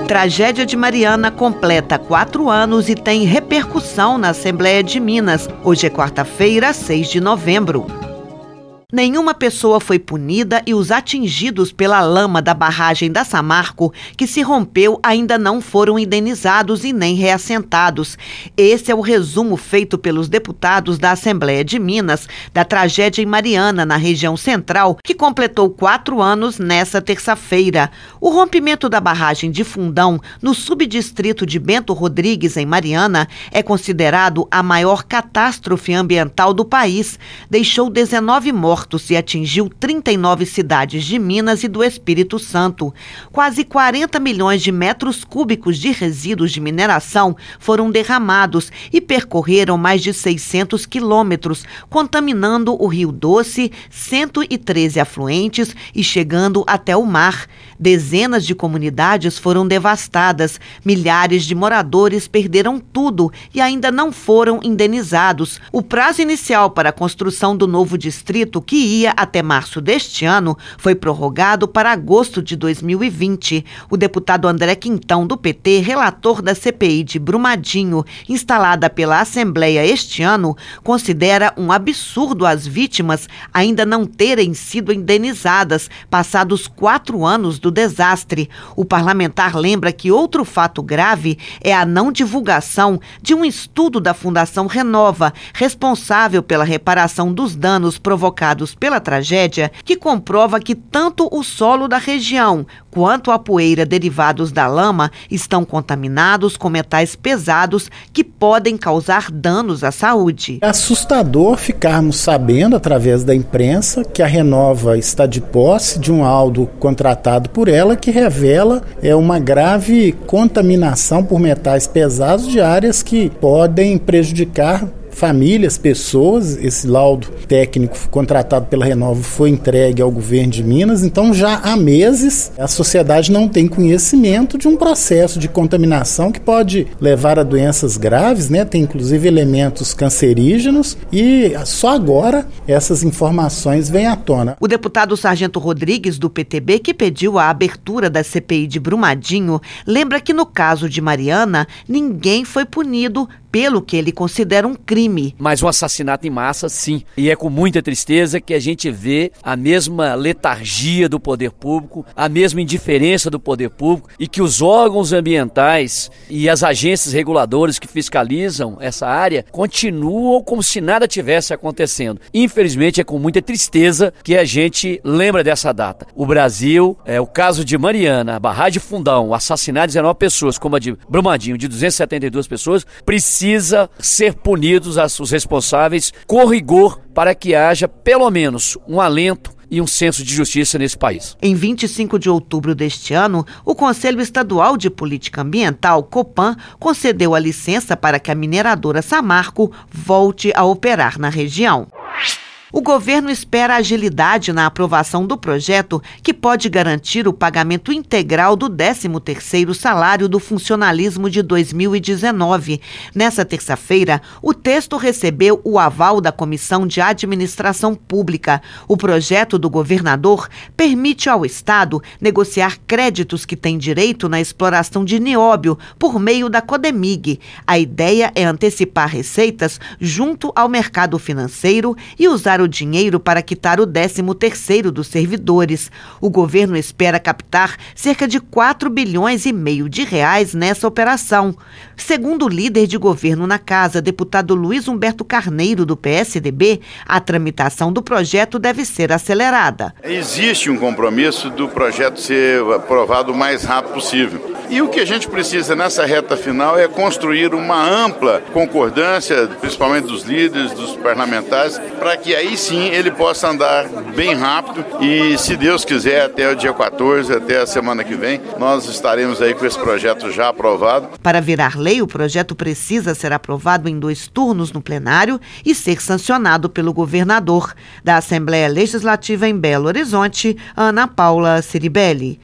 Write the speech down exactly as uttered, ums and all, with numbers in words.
Tragédia de Mariana completa quatro anos e tem repercussão na Assembleia de Minas. Hoje é quarta-feira, seis de novembro. Nenhuma pessoa foi punida e os atingidos pela lama da barragem da Samarco, que se rompeu, ainda não foram indenizados e nem reassentados. Esse é o resumo feito pelos deputados da Assembleia de Minas da tragédia em Mariana, na região central, que completou quatro anos nessa terça-feira. O rompimento da barragem de Fundão, no subdistrito de Bento Rodrigues, em Mariana, é considerado a maior catástrofe ambiental do país. Deixou dezenove mortos e atingiu trinta e nove cidades de Minas e do Espírito Santo. Quase quarenta milhões de metros cúbicos de resíduos de mineração foram derramados e percorreram mais de seiscentos quilômetros, contaminando o Rio Doce, cento e treze afluentes e chegando até o mar. Dezenas de comunidades foram devastadas, milhares de moradores perderam tudo e ainda não foram indenizados. O prazo inicial para a construção do novo distrito, que ia até março deste ano, foi prorrogado para agosto de dois mil e vinte. O deputado André Quintão, do P T, relator da C P I de Brumadinho, instalada pela Assembleia este ano, considera um absurdo as vítimas ainda não terem sido indenizadas, passados quatro anos do desastre. O parlamentar lembra que outro fato grave é a não divulgação de um estudo da Fundação Renova, responsável pela reparação dos danos provocados pela tragédia, que comprova que tanto o solo da região quanto a poeira derivados da lama estão contaminados com metais pesados que podem causar danos à saúde. É assustador ficarmos sabendo, através da imprensa, que a Renova está de posse de um laudo contratado por ela que revela é, uma grave contaminação por metais pesados de áreas que podem prejudicar famílias, pessoas. Esse laudo técnico contratado pela Renova foi entregue ao governo de Minas, então já há meses a sociedade não tem conhecimento de um processo de contaminação que pode levar a doenças graves, né? Tem inclusive elementos cancerígenos e só agora essas informações vêm à tona. O deputado Sargento Rodrigues, do P T B, que pediu a abertura da C P I de Brumadinho, lembra que no caso de Mariana, ninguém foi punido pelo que ele considera um crime. Mas um assassinato em massa, sim. E é com muita tristeza que a gente vê a mesma letargia do poder público, a mesma indiferença do poder público, e que os órgãos ambientais e as agências reguladoras que fiscalizam essa área continuam como se nada tivesse acontecendo. Infelizmente, é com muita tristeza que a gente lembra dessa data. O Brasil, é, o caso de Mariana, a barragem de Fundão, o assassinato de dezenove pessoas, como a de Brumadinho, de duzentas e setenta e duas pessoas, precisa Precisa ser punidos os responsáveis com rigor para que haja pelo menos um alento e um senso de justiça nesse país. Em vinte e cinco de outubro deste ano, o Conselho Estadual de Política Ambiental, COPAM, concedeu a licença para que a mineradora Samarco volte a operar na região. O governo espera agilidade na aprovação do projeto que pode garantir o pagamento integral do décimo terceiro salário do funcionalismo de dois mil e dezenove. Nessa terça-feira, o texto recebeu o aval da Comissão de Administração Pública. O projeto do governador permite ao Estado negociar créditos que têm direito na exploração de nióbio por meio da Codemig. A ideia é antecipar receitas junto ao mercado financeiro e usar o dinheiro para quitar o décimo terceiro dos servidores. O governo espera captar cerca de quatro bilhões e meio de reais nessa operação. Segundo o líder de governo na casa, deputado Luiz Humberto Carneiro, do P S D B, a tramitação do projeto deve ser acelerada. Existe um compromisso do projeto ser aprovado o mais rápido possível. E o que a gente precisa nessa reta final é construir uma ampla concordância, principalmente dos líderes, dos parlamentares, para que aí sim ele possa andar bem rápido e, se Deus quiser, até o dia quatorze, até a semana que vem, nós estaremos aí com esse projeto já aprovado. Para virar lei, o projeto precisa ser aprovado em dois turnos no plenário e ser sancionado pelo governador. Da Assembleia Legislativa em Belo Horizonte, Ana Paula Ciribelli.